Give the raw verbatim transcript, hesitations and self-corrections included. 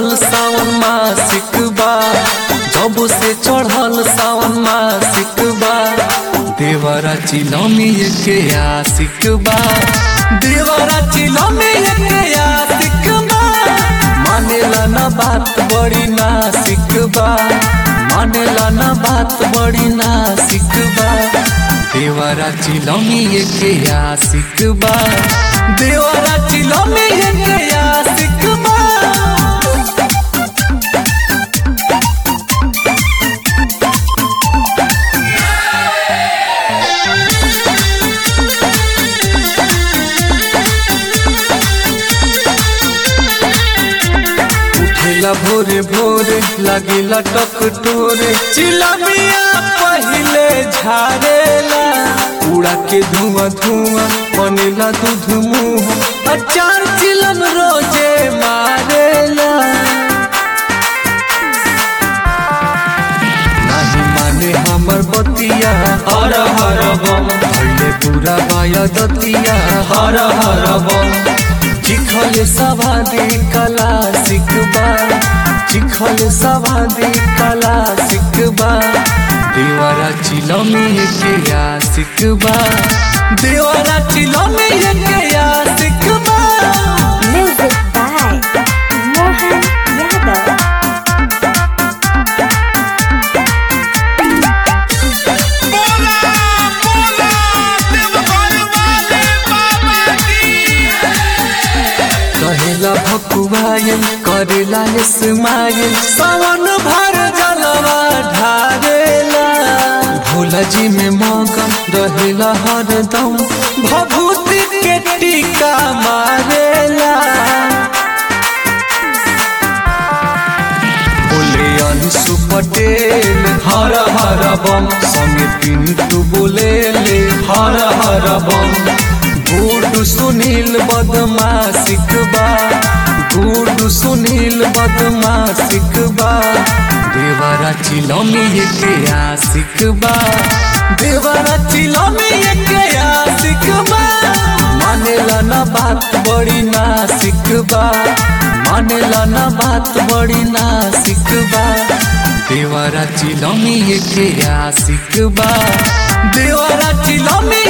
चढ़ल सावन मासिक बा, जब से चढ़ल सावन मासिक बा, देवरा चिलमिया के आशिक बा, देवरा चिलमिया के आशिक बा, मानेला ना बात बड़ी नासिक बा, मानेला ना बात बड़ी नासिक बा, देवरा चिलमिया के आशिक बा, देवरा चिलमिया के आशिक बा। उठेला भोरे भोरे लागिला टक टोरे, चिलमिया पहिले झारेला, उड़ा के धुआं धुआं बनेला दूध मुँह, अचार चिलम रोजे मारेला। नहीं माने हमर बतिया हर हर बम, भले पूरा बाया दतिया हर हर बम, चिखल सवादी कला सिकबा, चिखल सवादी कला सिकबा, देवरा चिलमिया के आशिक बा, देवरा चिलमिया के आशिक बा। Music by Mohan Yadav. कहेला भकुआयन करेला स्माइल, सावन भर जलवा ढारेला, भोला जी में मगन रहेला हरदम, भभूति के टीका मारेला। बोले अंशु पटेल हर हर बम, संगे पिंटू बोले ले हर हर बम, गुडू सुनील बदमाशिक बा, गुडू सुनील बदमाशिक बा, देवरा चिलमिया के आशिक बा, देवरा चिलमिया के आशिक बा, मानेला ना बात बड़ी नासिक बा, मानेला ना बात बड़ी नासिक बा, देवरा चिलमिया के आशिक बा, देवरा चिलमिया